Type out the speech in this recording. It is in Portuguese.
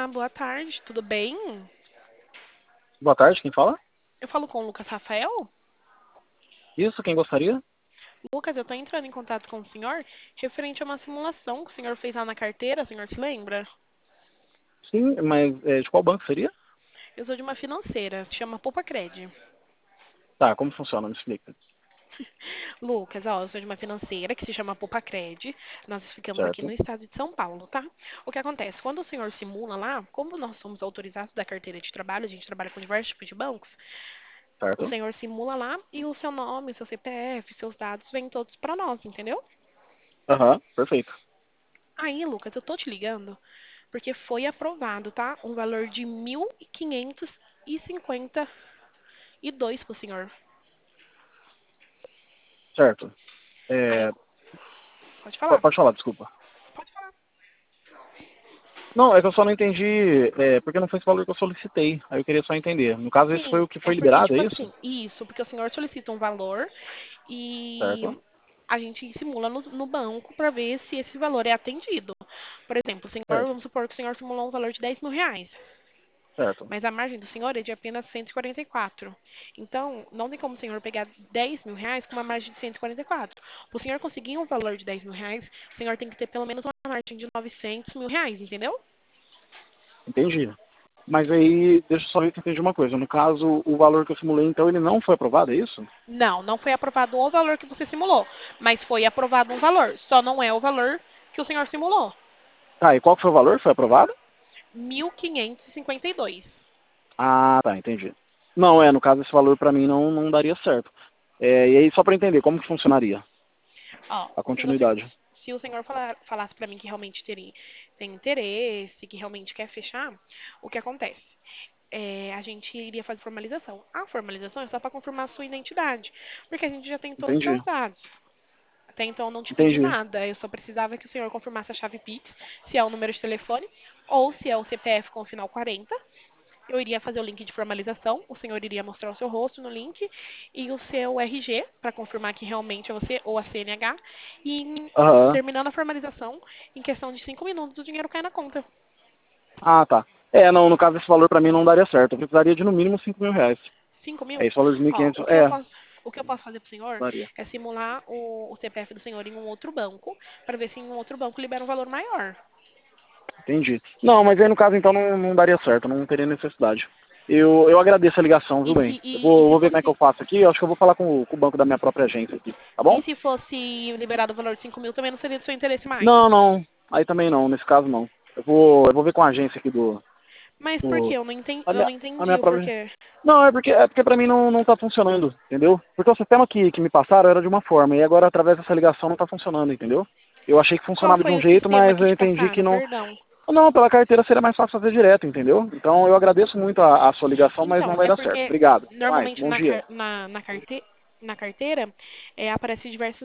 boa tarde, tudo bem? Boa tarde, quem fala? Eu falo com o Lucas Rafael? Isso, quem gostaria? Lucas, eu estou entrando em contato com o senhor referente a uma simulação que o senhor fez lá na carteira, o senhor se lembra? Sim, mas de qual banco seria? Eu sou de uma financeira, se chama Poupa Cred. Tá, como funciona? Me explica. Lucas, ó, eu sou de uma financeira que se chama Poupa Cred. Nós ficamos aqui no Certo, estado de São Paulo, tá? O que acontece? Quando o senhor simula lá, como nós somos autorizados da carteira de trabalho, a gente trabalha com diversos tipos de bancos, o certo. senhor simula lá e o seu nome, seu CPF, seus dados vêm todos para nós, entendeu? Aham, perfeito. Aí, Lucas, eu tô te ligando porque foi aprovado, tá? Um valor de 1.552 pro senhor. Certo. Aí, É, pode falar. pode falar, desculpa. Pode falar. Não, é que eu só não entendi, porque não foi esse valor que eu solicitei. Aí eu queria só entender. No caso, esse foi Sim, o que é foi porque, liberado, é tipo isso? assim, isso, porque o senhor solicita um valor e Certo, a gente simula no banco para ver se esse valor é atendido. Por exemplo, o senhor, certo, vamos supor que o senhor simulou um valor de R$ 10.000. certo. Mas a margem do senhor é de apenas 144. Então, não tem como o senhor pegar R$ 10.000 com uma margem de 144. Para o senhor conseguir um valor de R$ 10.000, o senhor tem que ter pelo menos uma margem de R$ 900.000, entendeu? Entendi. Mas aí, deixa eu só ver se eu entendi uma coisa. No caso, o valor que eu simulei, então, ele não foi aprovado, é isso? Não, não foi aprovado o valor que você simulou, mas foi aprovado um valor. Só não é o valor que o senhor simulou. Tá, e qual que foi o valor? Foi aprovado? 1.552. Ah, tá, entendi. Não, no caso, esse valor pra mim não daria certo. E aí, só pra entender, como que funcionaria Ó, a se você, continuidade? se o senhor falasse para mim que realmente tem interesse, que realmente quer fechar, o que acontece? A gente iria fazer formalização. A formalização é só para confirmar a sua identidade, porque a gente já tem todos os Entendi, seus dados. Até então eu não te pedi entendi. nada, eu só precisava que o senhor confirmasse a chave Pix, se é o número de telefone ou se é o CPF com o final 40. Eu iria fazer o link de formalização, o senhor iria mostrar o seu rosto no link e o seu RG para confirmar que realmente é você ou a CNH. E Aham. terminando a formalização, em questão de 5 minutos o dinheiro cai na conta. Ah, tá. Não, no caso, esse valor pra mim não daria certo. Eu precisaria de no mínimo 5.000 reais. 5 É, mil? esse valor de mil e Ó, quinhentos o que eu posso fazer pro senhor daria. é simular o CPF do senhor em um outro banco, para ver se em um outro banco libera um valor maior. Entendi. Não, mas aí no caso, então, não daria certo, não teria necessidade. Eu agradeço a ligação, viu, E bem? se, Eu e, e vou, se vou ver como é que eu fosse, faço aqui. Eu acho que eu vou falar com o banco da minha própria agência aqui, tá bom? e se fosse liberado o valor de 5 mil, também não seria do seu interesse mais. Não, não. Aí também não, nesse caso não. Eu vou ver com a agência aqui Mas por quê? do Eu não a minha entendi o própria. porquê. Não, é porque pra mim não tá funcionando, entendeu? Porque o sistema que me passaram era de uma forma, e agora através dessa ligação não tá funcionando, entendeu? Eu achei que Qual funcionava de foi um o jeito, sistema mas que eu te entendi que passaram? não. Perdão. Não, pela carteira seria mais fácil fazer direto, entendeu? Então eu agradeço muito a sua ligação, mas não Então, vai é dar certo. porque Obrigado. Até mais. normalmente Bom dia. na carteira aparece diversos